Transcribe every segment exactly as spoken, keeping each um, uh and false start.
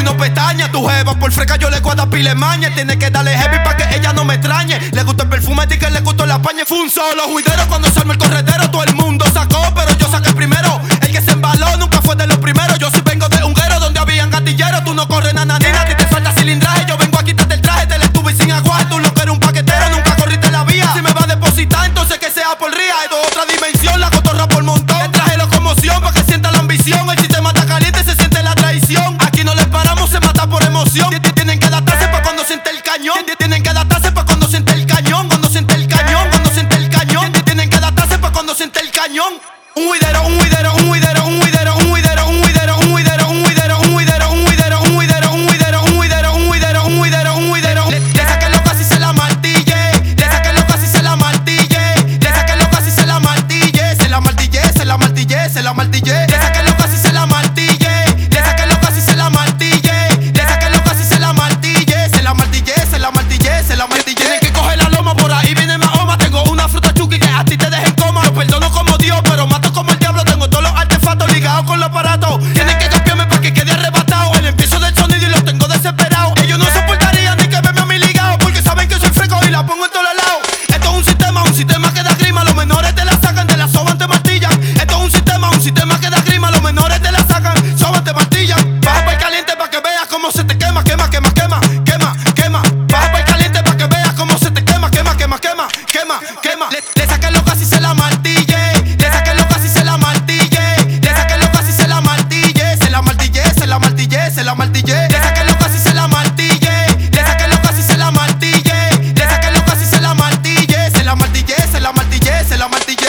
y no pestaña. Tu jeva por freca yo le guarda pile maña. Tiene que darle heavy pa' que ella no me extrañe. Le gusta el perfume y que le gustó la paña. Fue un solo juidero cuando se armó el corredero. Todo el mundo sacó, pero yo saqué primero. El que se embaló nunca fue de los primeros. Yo sí vengo de Unguero donde habían gatilleros. Tú no corres nananina, a ti te falta cilindraje. Yo vengo a quitarte el traje, te le estuve sin agua. Tú lo que eres un paquetero, nunca corriste la vía. Si me va a depositar, entonces que sea por ría. Esto es otra dimensión, la cotorra por montón. El traje locomoción pa' que sienta la ambición. El sistema está caliente, se siente la traición. Aquí no les paramos, se mata por emoción. Tienen que adaptarse pa' cuando siente el cañón. Tienen que adaptarse pa' cuando siente el cañón. Cuando siente el cañón, cuando siente el cañón. Tienen que adaptarse pa' cuando siente el cañón. Un huidero, un huidero, un huidero, un huidero, un huidero, un huidero, un huidero, un huidero, un huidero, un huidero, un huidero, un huidero, un huidero, un huidero, un huidero, un huidero. Le saqué loco así se la martille. Le saqué loco así se la martille. Le saqué loco así se la martille. Se la martille, se la martille, se la martille. Le saqué loco así se la martille. Le saqué loco así se la martille. Le saqué loco así se la martille. Se la martille, se la martille, se la martille. Tienen que coger la loma por ahí viene Mahoma. Tengo una fruta chuki que a ti te deja en coma. Yo perdono como Dios, pero mato como el diablo. Tengo todos los artefactos ligados con los aparatos. Tienen que cambiarme para que quede arrebatado. El empiezo del sonido y lo tengo desesperado. Ellos no soportarían ni que verme a mi ligado, porque saben que soy freco y la pongo en todos lados. Esto es un sistema, un sistema que da grima. Los menores te la sacan, de la soban te martillan. Esto es un sistema, un sistema que da grima. Los menores te la sacan, soban te martillan. Baja para el caliente para que veas cómo se te quema, quema, quema, quema, quema, quema. Baja para el caliente para que veas cómo se te quema, quema, quema, quema, quema, quema. Le, le saqué loco así se la martille. Le saqué loco así se la martille. Le saqué loco así se la martille. Se la martille, se la martille, se la martille. Le saqué loco así se la martille. Le saqué loco así se la martille. Le saqué loco así se la martille. Se la martille, se la martille, se la martille.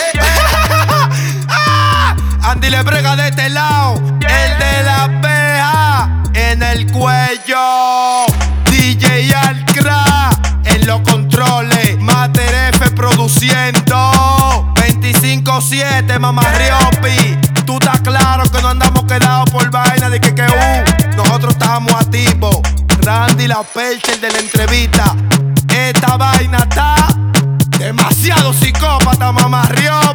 Andy le brega de este lado. El de la abeja en el cuello. D J Alcra en los controles. Mater F produciendo. veinticinco siete, mamá Riopi. Tú estás claro que no andamos quedados por vaina de que que uh, nosotros estamos activos. Randy la Percher de la entrevista. Esta vaina está demasiado psicópata, mamá Riopi.